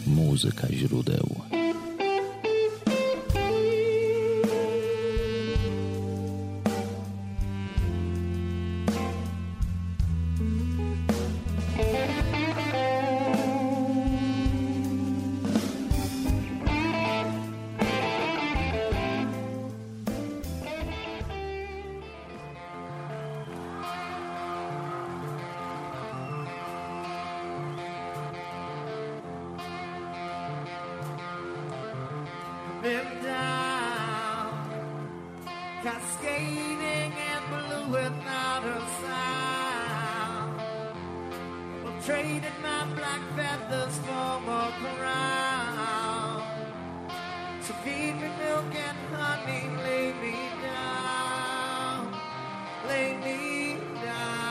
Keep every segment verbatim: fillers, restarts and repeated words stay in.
Muzyka źródeł. Been down, cascading and blue without a sound. I'm trading my black feathers for more crown. So feed me milk and honey, lay me down, lay me down.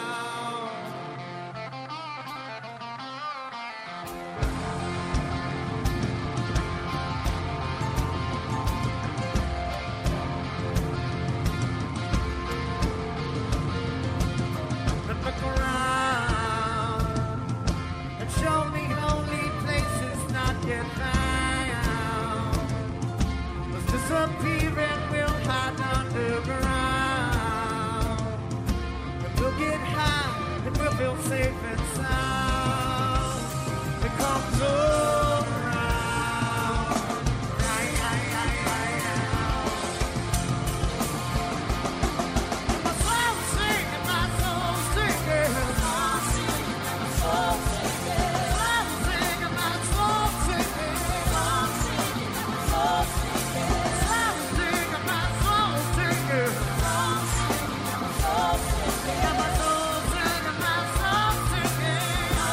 Disappearing, we'll hide underground. And we'll get high and we'll feel safe and sound. It comes all around. Aye, aye, aye, aye, aye. My soul's singing, my soul's singing. My soul's singing. I'm singing, my soul's singing. I'm singing, my soul's singing. My soul singing, my soul singing.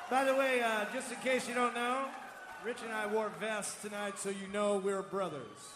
By the way, uh, just in case you don't know, Rich and I wore vests tonight, so you know we're brothers.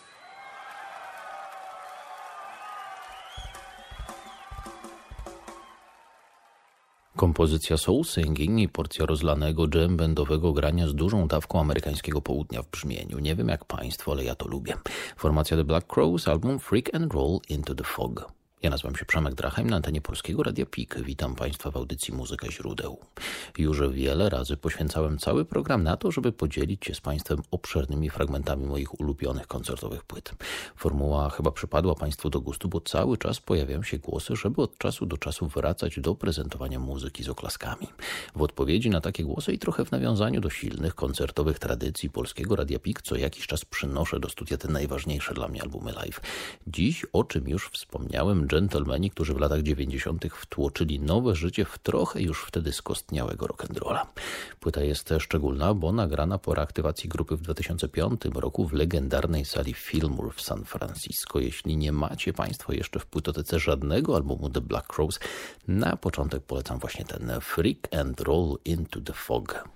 Kompozycja soul singing i porcja rozlanego jam bandowego grania z dużą dawką amerykańskiego południa w brzmieniu. Nie wiem jak państwo, ale ja to lubię. Formacja The Black Crowes, album Freak and Roll into the Fog. Ja nazywam się Przemek Drachem, na antenie Polskiego Radia P I K. Witam Państwa w audycji Muzyka Źródeł. Już wiele razy poświęcałem cały program na to, żeby podzielić się z Państwem obszernymi fragmentami moich ulubionych koncertowych płyt. Formuła chyba przypadła Państwu do gustu, bo cały czas pojawiają się głosy, żeby od czasu do czasu wracać do prezentowania muzyki z oklaskami. W odpowiedzi na takie głosy i trochę w nawiązaniu do silnych koncertowych tradycji Polskiego Radia P I K co jakiś czas przynoszę do studia te najważniejsze dla mnie albumy live. Dziś, o czym już wspomniałem, dżentelmeni, którzy w latach dziewięćdziesiątych wtłoczyli nowe życie w trochę już wtedy skostniałego rock'n'rolla. Płyta jest szczególna, bo nagrana po reaktywacji grupy w dwa tysiące piątym roku w legendarnej sali Fillmore w San Francisco. Jeśli nie macie Państwo jeszcze w płytotece żadnego albumu The Black Crowes, na początek polecam właśnie ten Freak and Roll into the Fog.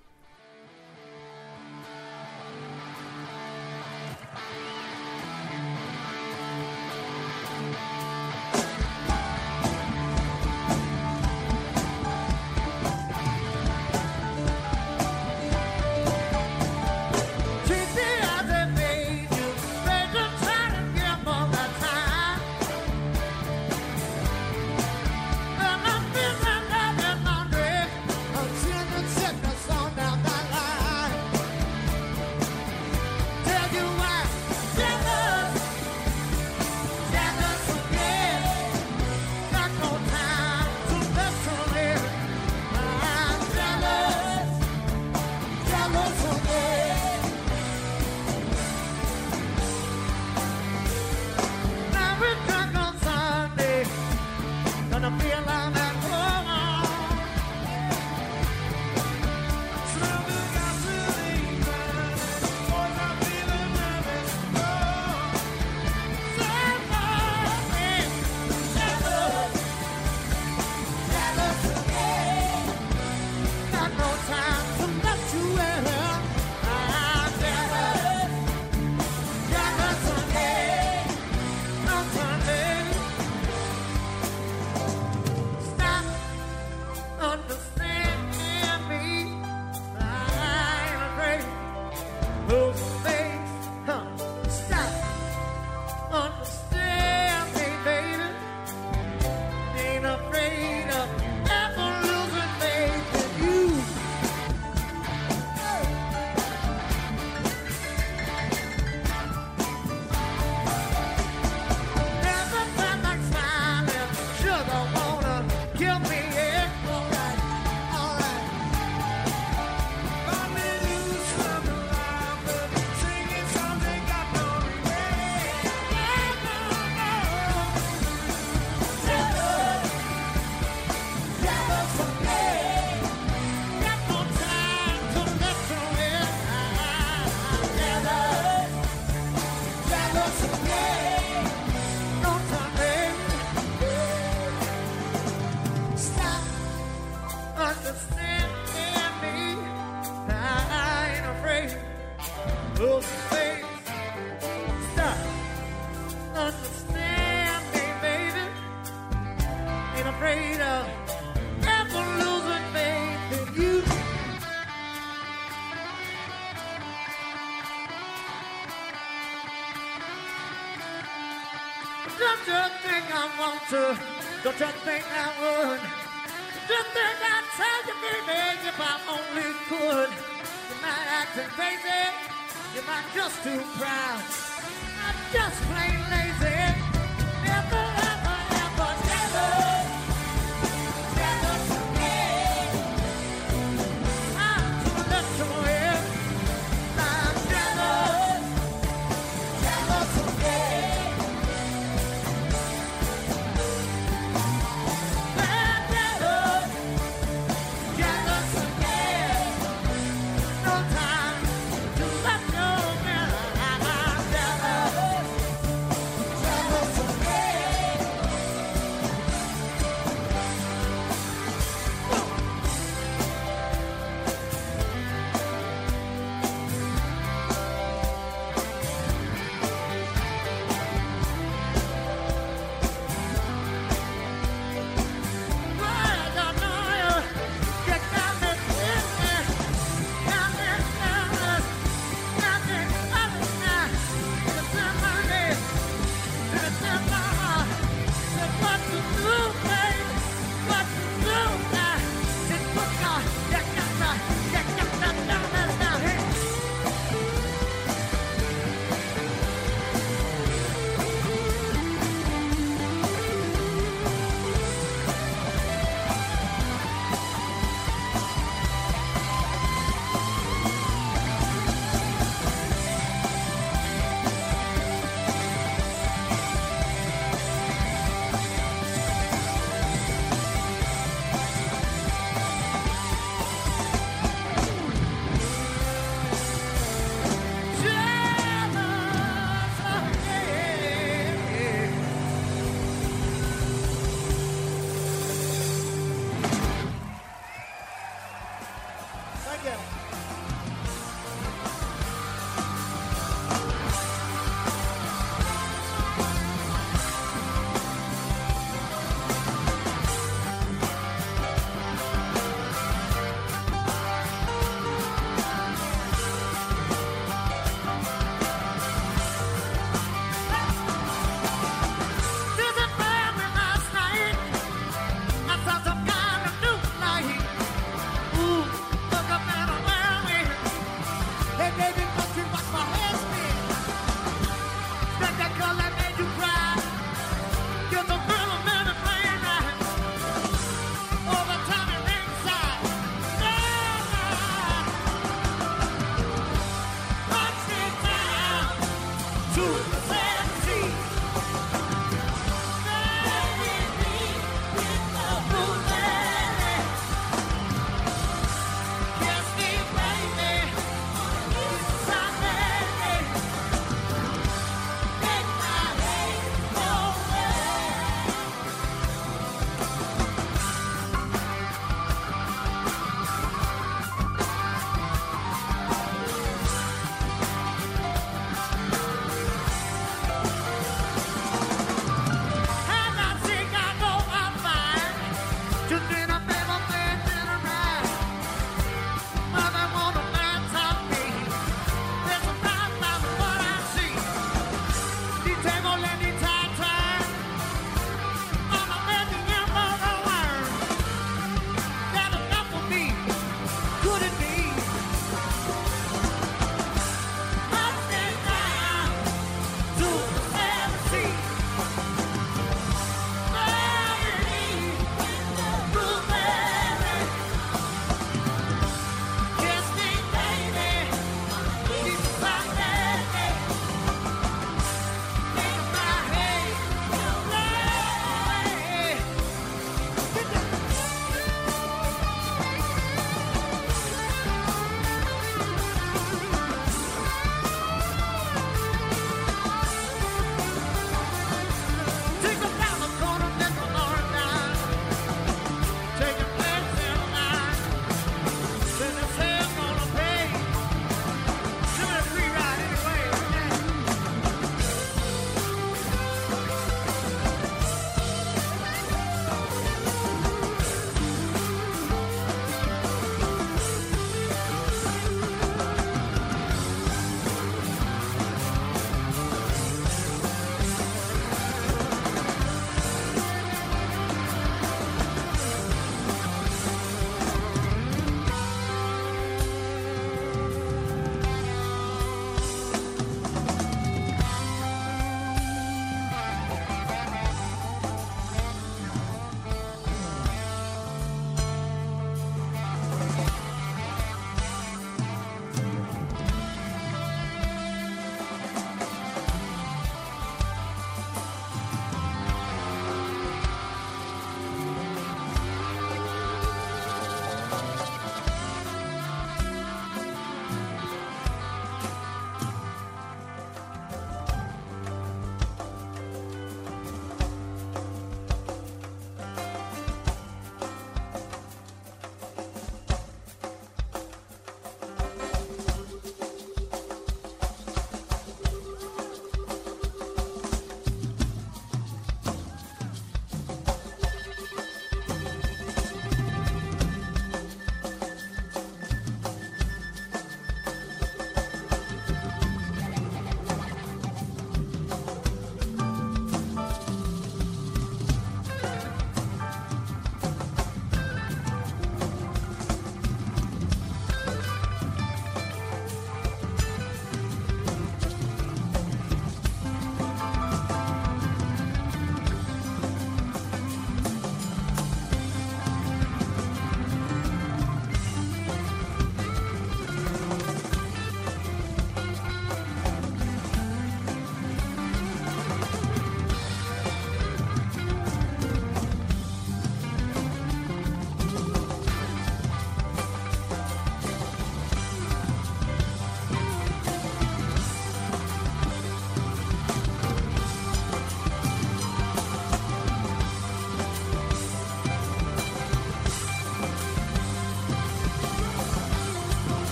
Don't you think I want to? Don't you think I would? Just think I'd tell you, baby, if I only could. You might acting crazy, you might just too proud. I'm just plain lazy. Never, ever, ever, never, never forget. I'm too little here. I'm jealous, jealous forget.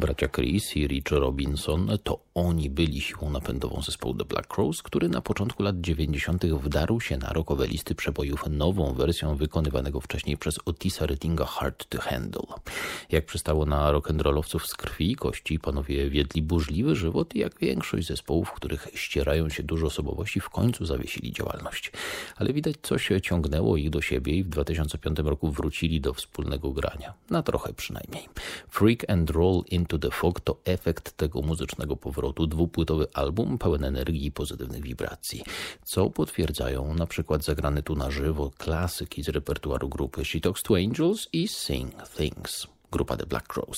Bracia Chris i Rich Robinson to oni byli siłą napędową zespołu The Black Crowes, który na początku lat dziewięćdziesiątych wdarł się na rockowe listy przebojów nową wersją wykonywanego wcześniej przez Otisa Reddinga Hard to Handle. Jak przystało na rock'n'rollowców z krwi i kości, panowie wiedli burzliwy żywot i jak większość zespołów, w których ścierają się dużo osobowości, w końcu zawiesili działalność. Ale widać, coś ciągnęło ich do siebie i w dwa tysiące piątym roku wrócili do wspólnego grania. Na trochę przynajmniej. Freak and Roll into the Fog to efekt tego muzycznego powrotu, dwupłytowy album pełen energii i pozytywnych wibracji, co potwierdzają na przykład zagrane tu na żywo klasyki z repertuaru grupy She Talks to Angels i Sing Things, grupa The Black Crowes.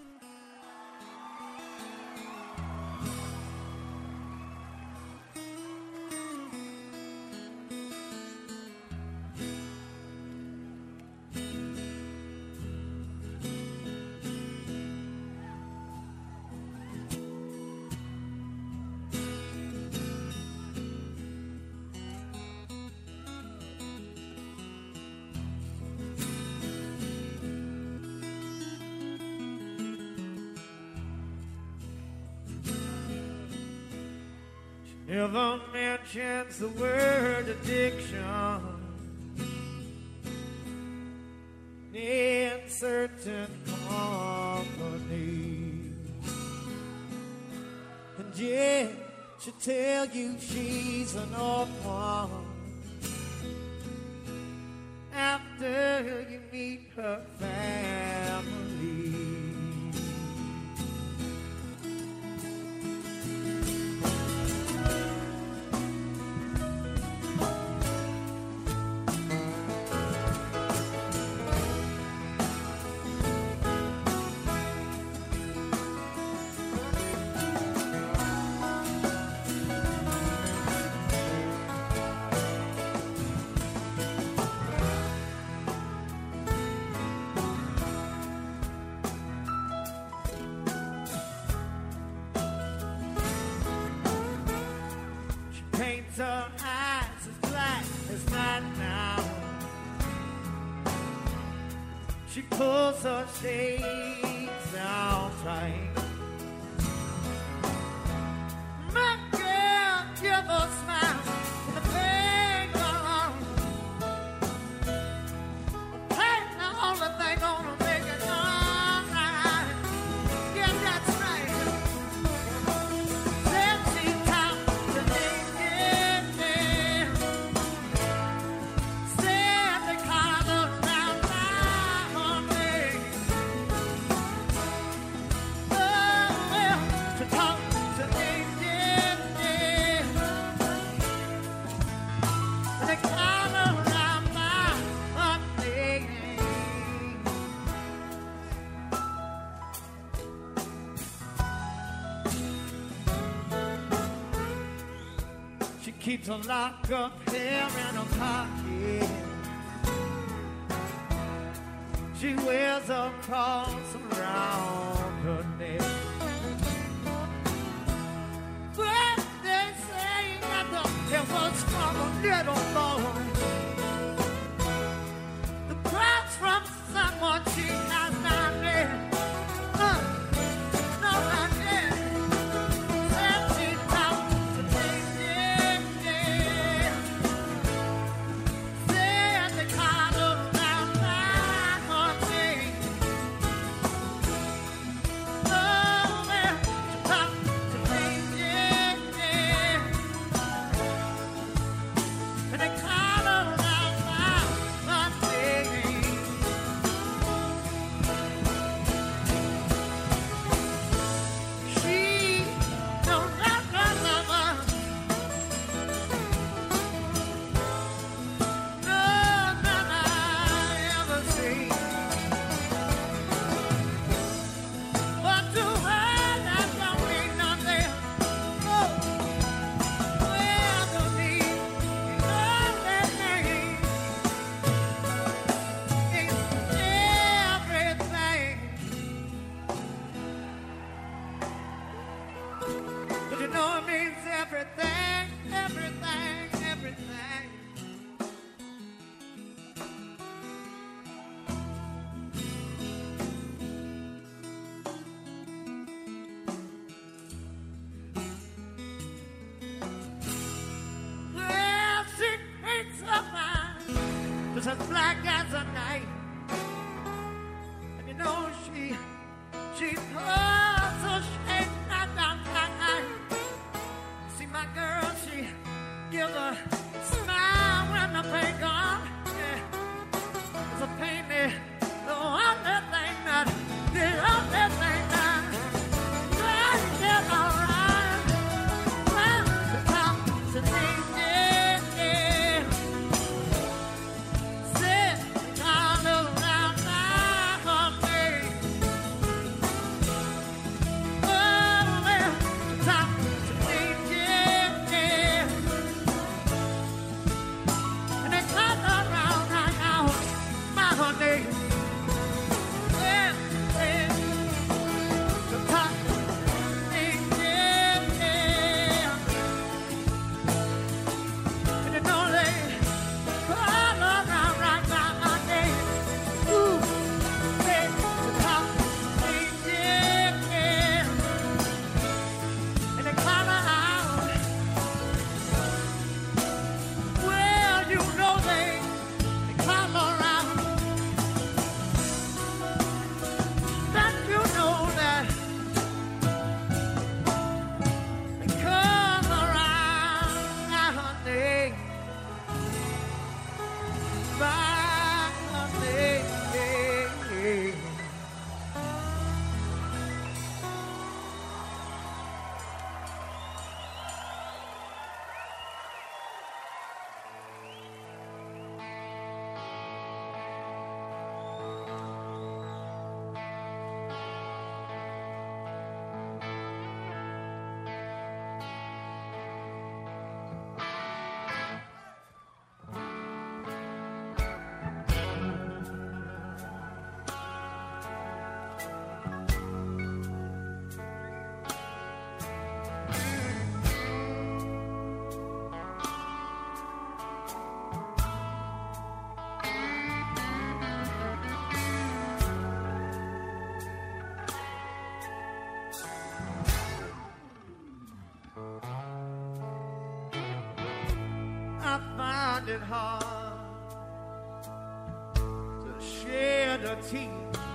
Never mentions the word addiction in certain company, and yet she tell you she's an orphan after you meet her family. Her eyes as black as night now. She pulls her shades down tight. My girl, give her a smile and the pain gone. Pain the only thing gonna make it all right. Yeah, that's right. Sexy time to make keeps a lock of hair in her pocket. She wears a cross around her neck. But they say that the it was from a little boy. The cross from someone she has not met. Uh, no, not yet. Said she's out to take it, yeah. Said the collar around my heart, oh, well, she's out to take it, yeah. And the collar around my heart, black as a night. And you know she, she puts a shade down, down, down. See my girl, she gives a smile when the pain gone. Yeah, it's a pain there, the only thing that, the only thing that I get alright. Well, the top to me, yeah, yeah. Sit all around my honey. Oh, well, the top to me, yeah, yeah. And they come around right now, my honey. Yeah, yeah. The top to me, yeah, yeah. And you know they all around right now, my name. Ooh, hey, the top to me, yeah, yeah. And they call her out. Well, you know they, they call her out. That you know that they come around, my honey. My honey. I find it hard to shed a tear.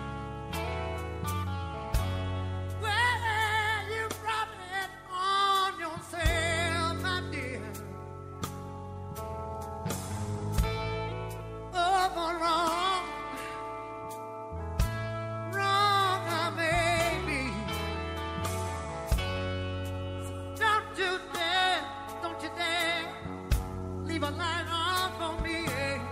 Well, you brought it on yourself, my dear. Oh, for wrong, wrong I may be. So don't you dare, don't you dare leave a light on for me.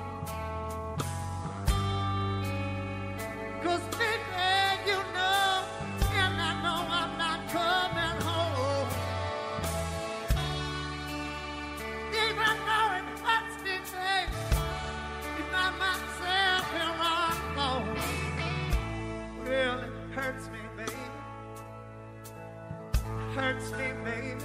Cause baby, you know, and I know I'm not coming home. Even though it hurts me, babe, if I myself here alone. Well, it hurts me, baby. Hurts me, baby.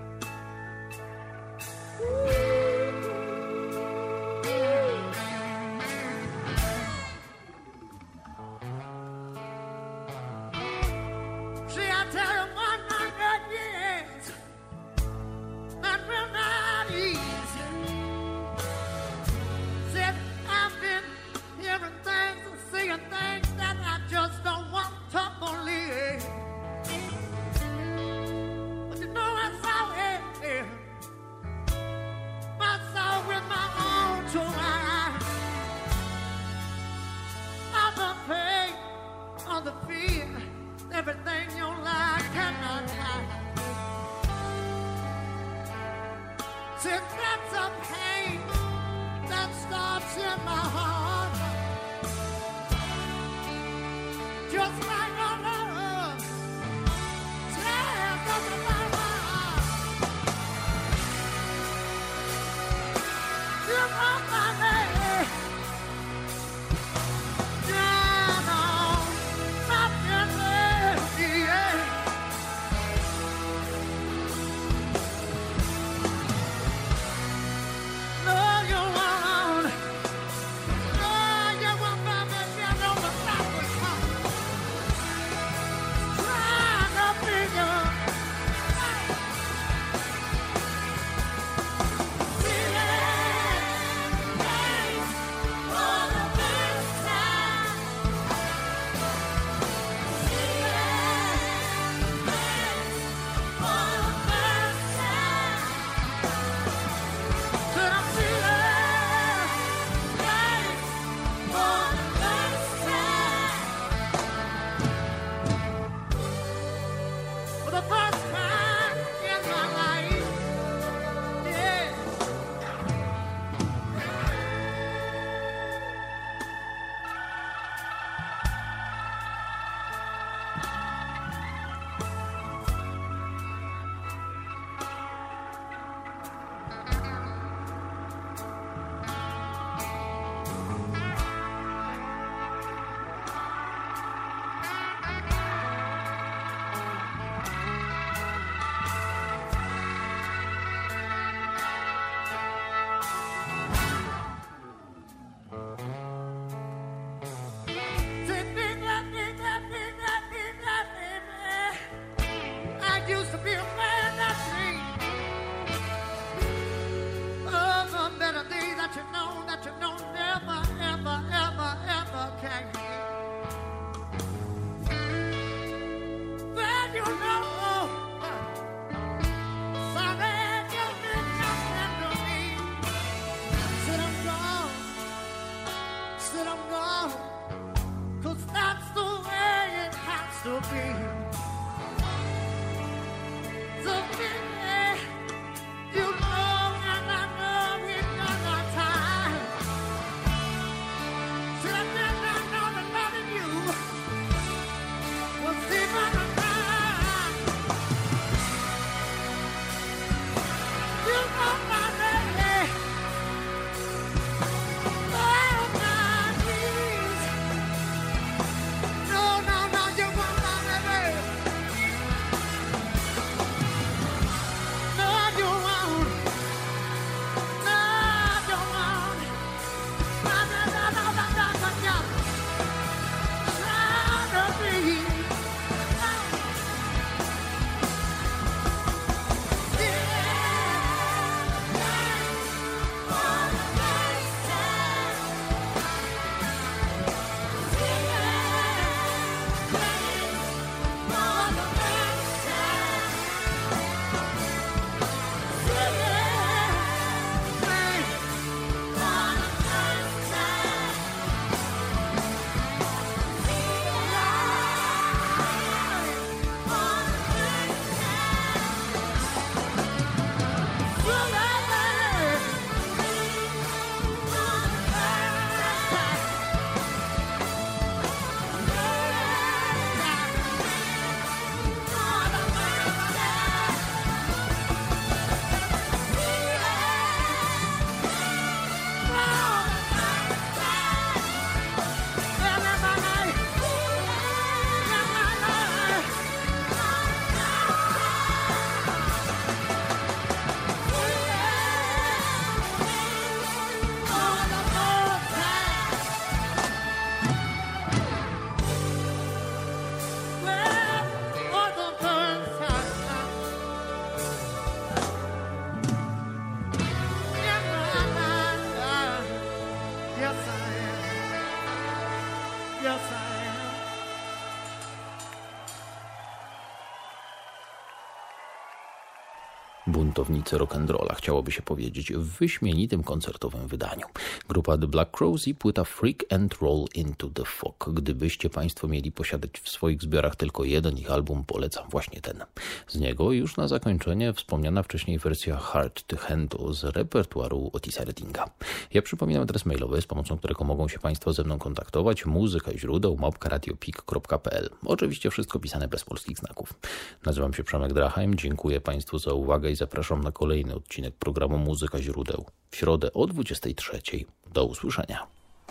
See, I tell you one hundred years, that will not ease. Said I've been hearing things and seeing things that I just don't want to believe. But you know I saw it, I saw with my own two eyes. All the pain, all the fear, everything your life cannot hide. Since that's a pain that starts in my heart, just like a love tears up in my heart. You know my name, down on my feelings, yeah. to be. So baby, you know and I know we got our time. Should I never know that loving you was even a crime? You know my baby, oh my knees. No, no, no, you want my baby. No, you won't. No, you won't. No, no, no, no, no, no, no, no. Try to be. Yes, I am. Yes, I am. Buntownicy rock'n'rolla, chciałoby się powiedzieć, w wyśmienitym koncertowym wydaniu. Grupa The Black Crowes i płyta Freak and Roll into the Fog. Gdybyście Państwo mieli posiadać w swoich zbiorach tylko jeden ich album, polecam właśnie ten. Z niego już na zakończenie wspomniana wcześniej wersja Hard to Handle z repertuaru Otisa Reddinga. Ja przypominam adres mailowy, z pomocą którego mogą się Państwo ze mną kontaktować: muzyka źródeł małpka radiopik kropka p l. Oczywiście wszystko pisane bez polskich znaków. Nazywam się Przemek Drachheim, dziękuję Państwu za uwagę i zapraszam na kolejny odcinek programu Muzyka źródeł w środę o dwudziestej trzeciej. Do usłyszenia.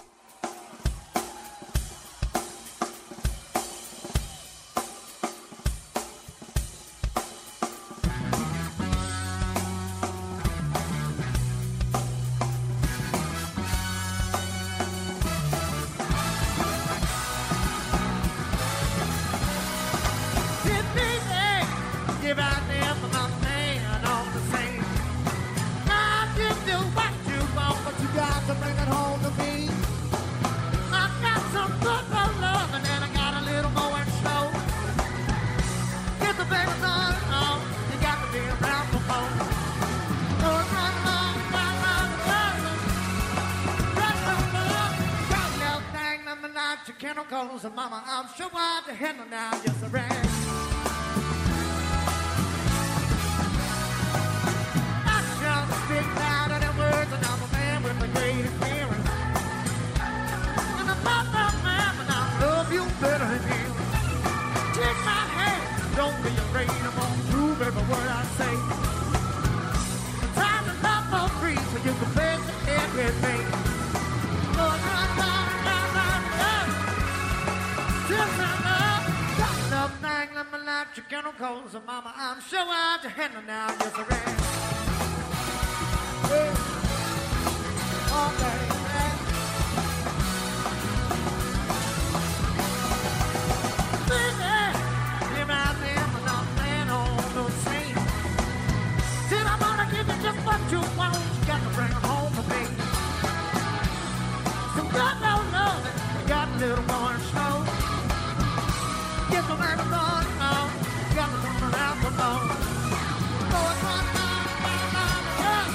Give out there for my man on the scene. I give you what you want, but you got to bring it home to me. I got some good old loving and I got a little more in show. Get the baby on, on, you got to be around for more. So run along, run along, run along, run along, run along, thing, let me light your chemicals, and mama, I'm sure I'll to handle now, just a rag. Big louder than words, and I'm a man with a great experience. And I'm not that man, but I love you better than him. Take my hand, don't be afraid, I'm gonna prove every word I say. The time is not for free, so you can face everything. Lord, run, run, run, run, run. Just run up, got enough thing, let me light your chemicals, and mama, I'm sure I'll to handle now, just a rag. All day, baby, you're out there, but not man on the scene. Said I'm gonna give you just what you want. You got to bring it home for me. Some good old loving, you got a little more in snow. Get the man on, on, you got to come around for more. Lord, run, run, run, run, run.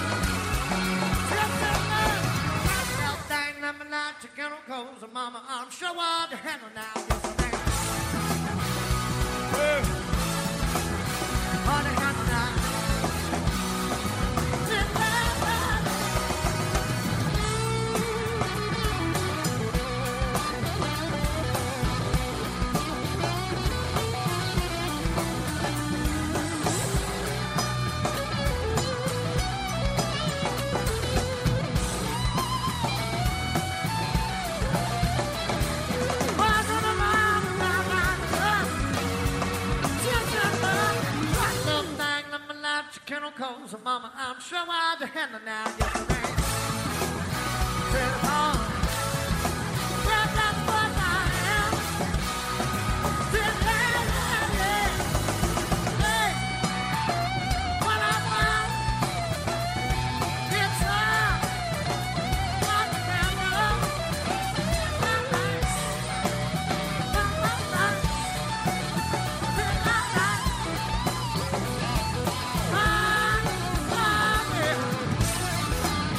Let me light your chemicals, and mama, I'm sure I'll handle now. Yes, I am. So mama, I'm sure I'll the handle now. Get the rain. Turn it on. Well, that's what I am. Still there, there, hey, what I want. It's all on the camera. My life. My life. My life. My life.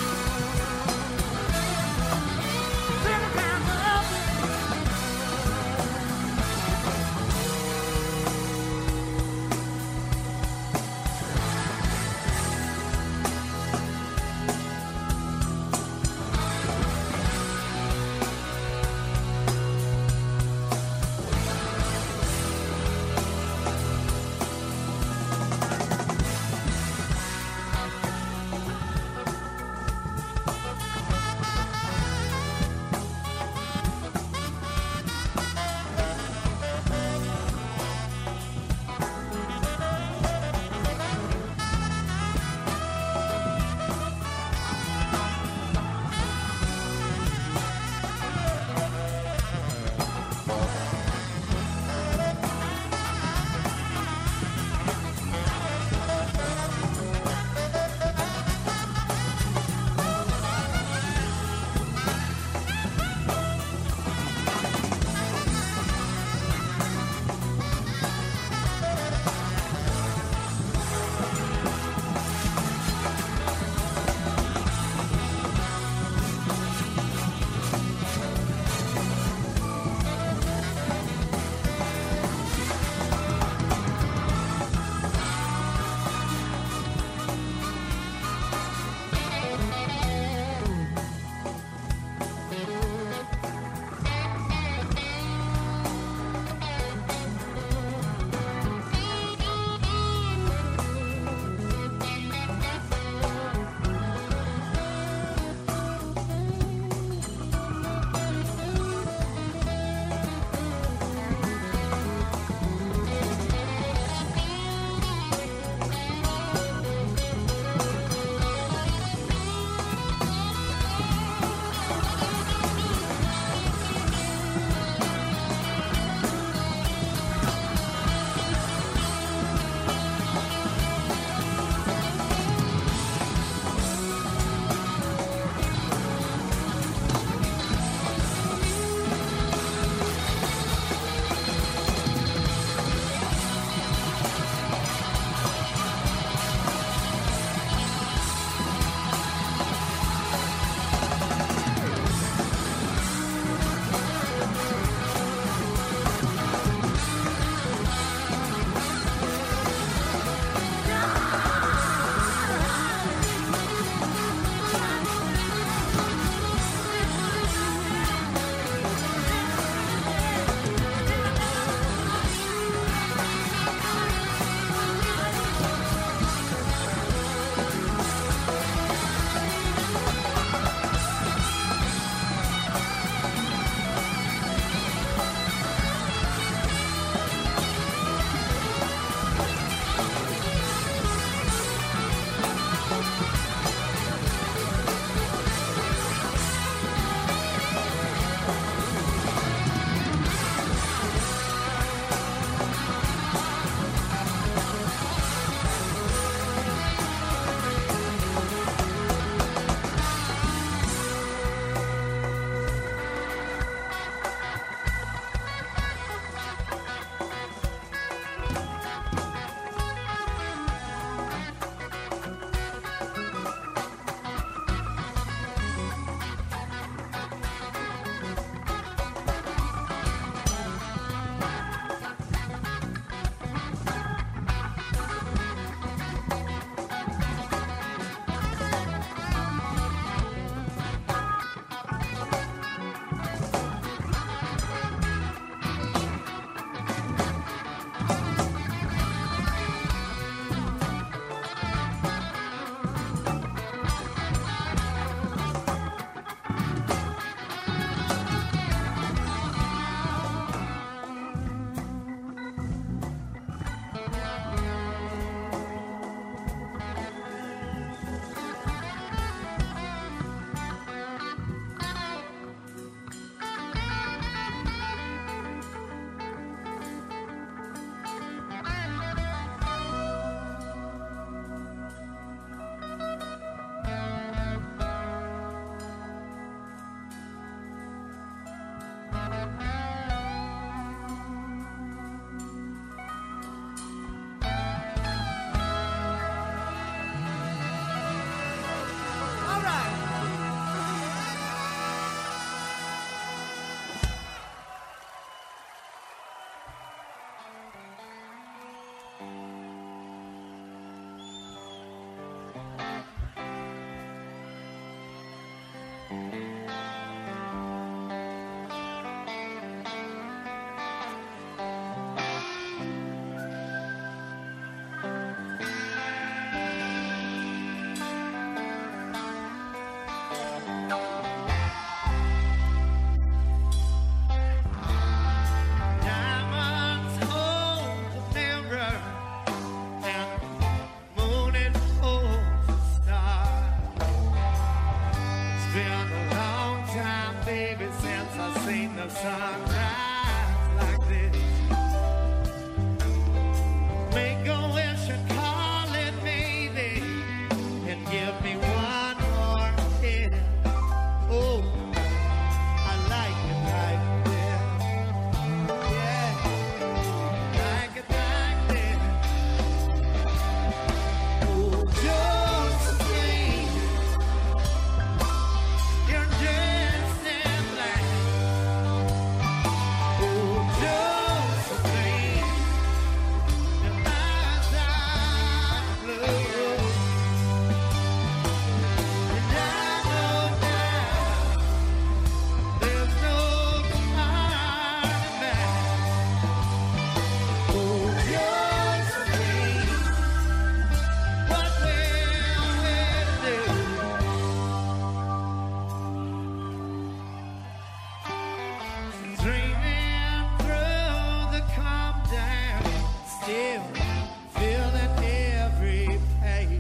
feel, feeling every pain.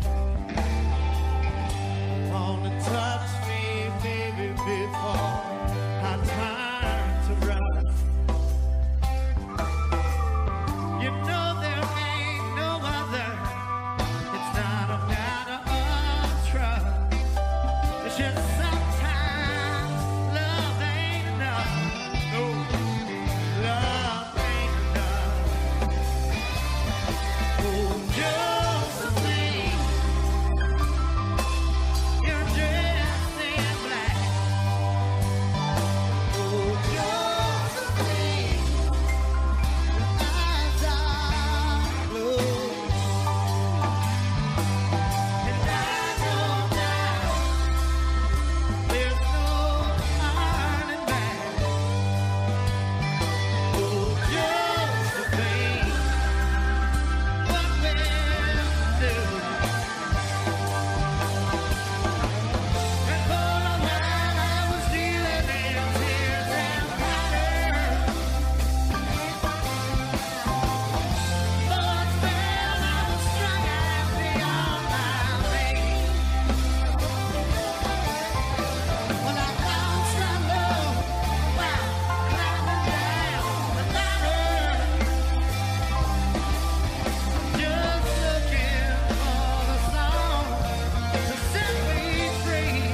Wanna touch me, baby, before I turn to run. You know there ain't no other. It's not a matter of trust. It's just sometimes love ain't enough. No, love ain't enough. Oh, Josephine, you're dressed in black. Oh, Josephine, your eyes are blue. And I know now there's no turning back. Oh, Josephine, what will you do? And for a while I was dealing in tears and powder. For a spell I was strung out beyond my reach. When I found some love while climbing down the ladder, just looking for the song to set me free.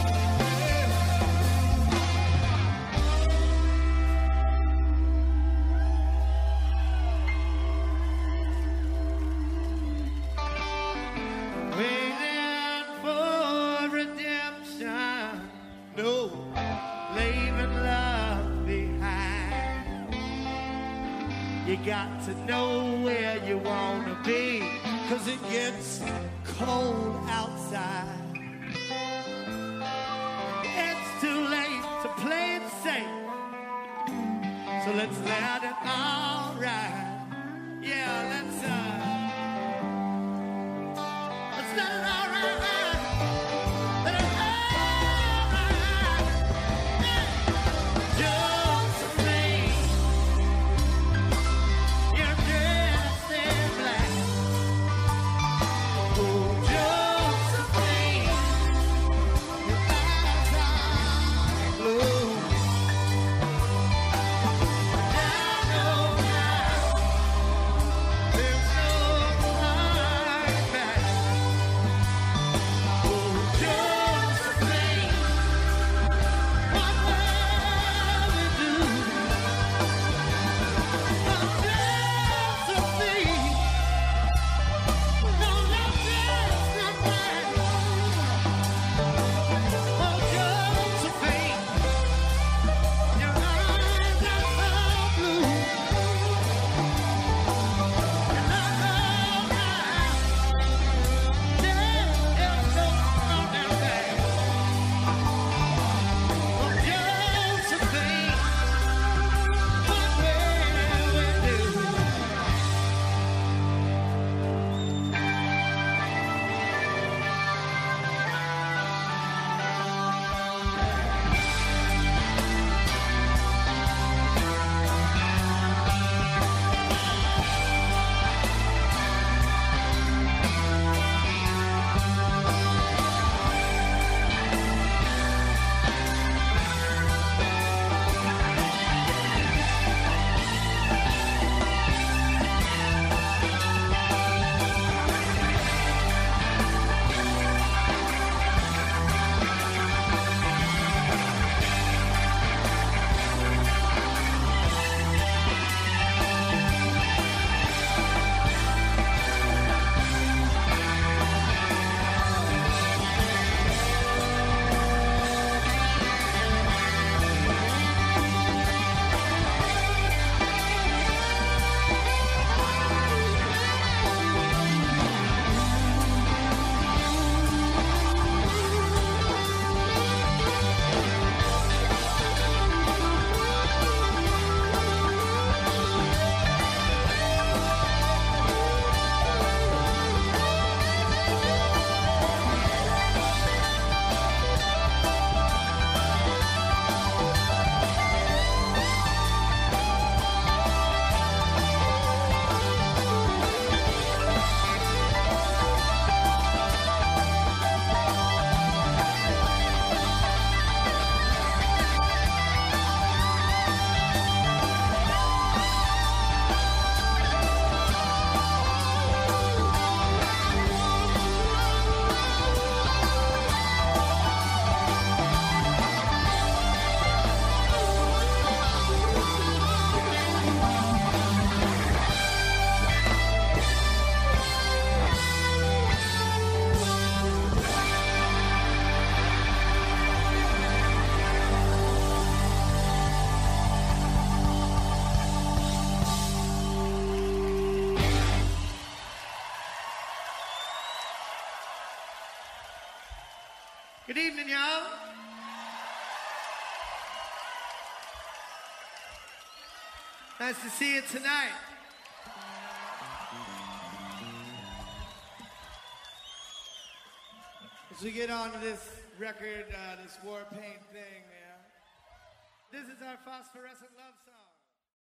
Waiting for redemption, no, leaving love behind. You got to know where you wanna be, 'cause it gets cold outside. It's too late to play it safe, so let's let it all ride. Yeah, let's uh let's let it all ride. Let it all ride. Yeah. Josephine, you're dressed in black. Oh, Josephine, your eyes are blue. And I know Good evening, y'all. Nice to see you tonight. As we get on to this record, uh, this war paint thing, yeah. This is our phosphorescent love song.